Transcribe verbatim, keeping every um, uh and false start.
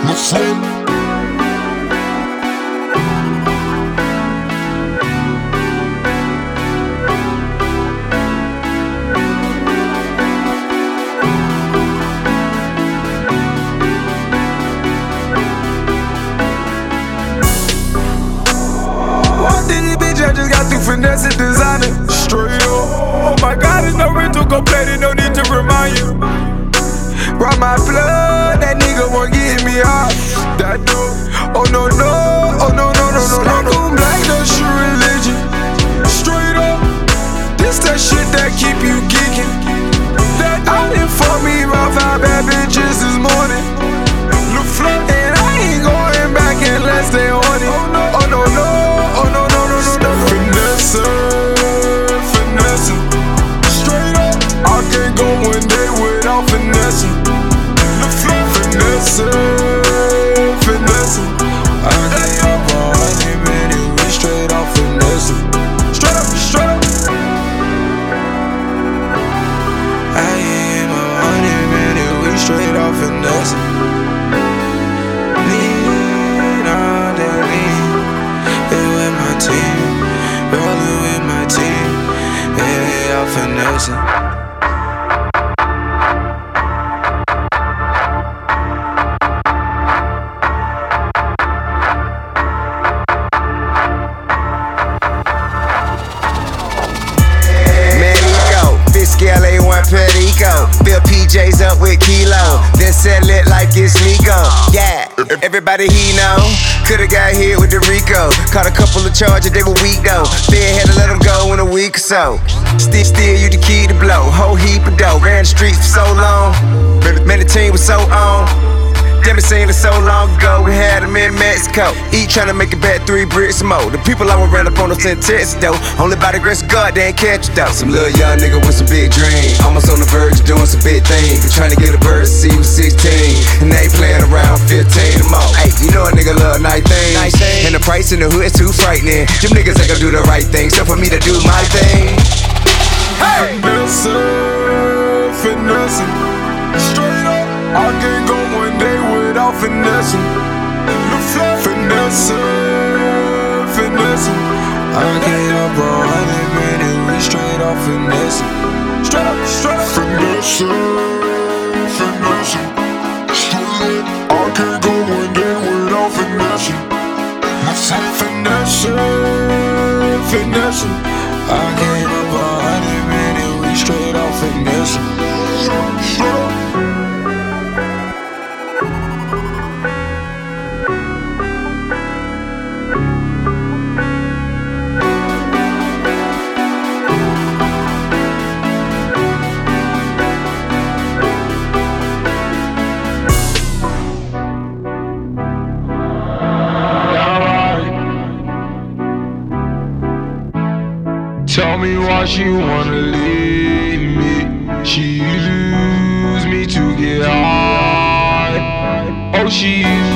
I just got through finesse and designer. Straight up. Oh my God, there's no rental, go play it, no need to remind you. Brought my blood, that nigga won't get me off. That dope. Oh no, no, oh no, no, no, no, no. Black on black, that's your religion. Straight up. This that shit that keep you geeking. That I done fuck me about five bad bitches this morning. Look flat, and I ain't going back unless they on it. Oh no, no, oh no, no, no, no, no. Finesse, finesse. Straight up. I can't go one day without finesse. Finesse, finesse. I can't go for any minute, we straight off finesse. Straight up, straight up. I ain't my honey minute, we straight off finesse. Lean on the lean, yeah, with my team, rolling with my team, yeah, off finesse. L A one Perico, fill P Js up with kilo, then sell it like it's legal. Yeah, everybody he know coulda got hit with the Rico. Caught a couple of charges, they were weak though. Fed had to let them go in a week or so. Still, still you the key to blow. Whole heap of dough. Ran the streets for so long. Man, the team was so on. Damn, it seemed so long ago, we had them in Mexico. Each tryna make it back three bricks more. The people I would ran up on them sent texts though. Only by the grace of God, they ain't catch it though. Some little young nigga with some big dreams, almost on the verge of doing some big things. Been tryna get a bird to see was sixteen, and they playing around fifteen or more. Hey, you know a nigga love nice things, nice things. And the price in the hood's too frightening. Them niggas ain't gonna do the right thing, so for me to do my thing. Hey! Finesse, finesse. Straight up, I can't go one day without finesse. Finesse, finesse. I can't up a hundred minutes, we straight off finesse. Straight up, straight up. Finesse, finesse. Straight up, I can't go one day without finesse. Finesse, finesse. I can't up a hundred minutes, we straight off finesse. Straight up. Tell me why she wanna leave me. She used me to get high. Oh, she used